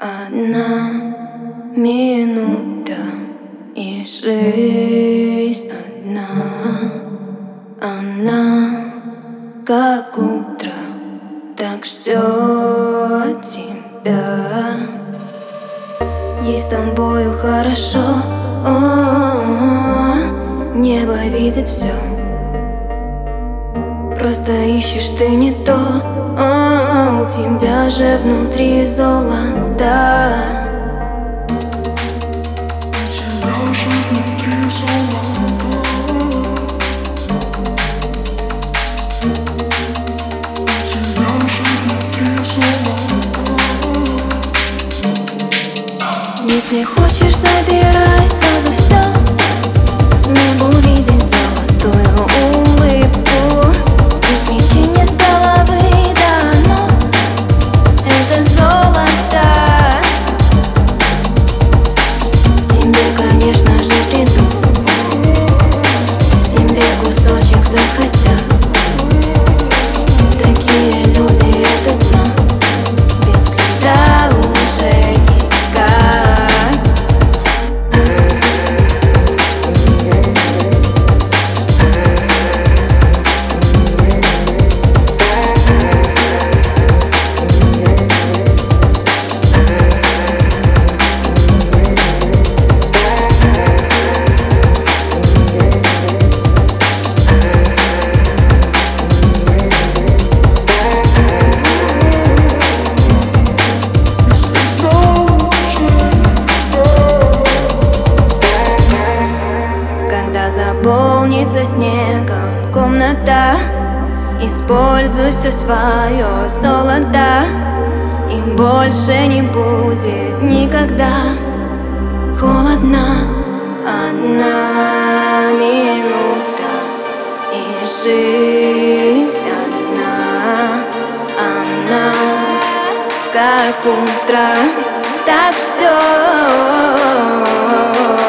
Одна минута и жизнь одна. Она, как утро, так ждет тебя. Ей с тобою хорошо, небо видит все. Просто ищешь ты не то, у тебя же внутри золото. У тебя же внутри золото. У тебя же внутри золото. Если хочешь, забирай сразу все, небо увидеть золотую улыбку. И свечи не с головы, да оно, это золото. Тебе, конечно же, приду, себе кусочек захотят. Такие люди, это знак, без следа уже никак. Заполнится снегом комната, используй все свое золото, и больше не будет никогда холодно. Одна минута и жизнь одна. Она, как утро, так ждет.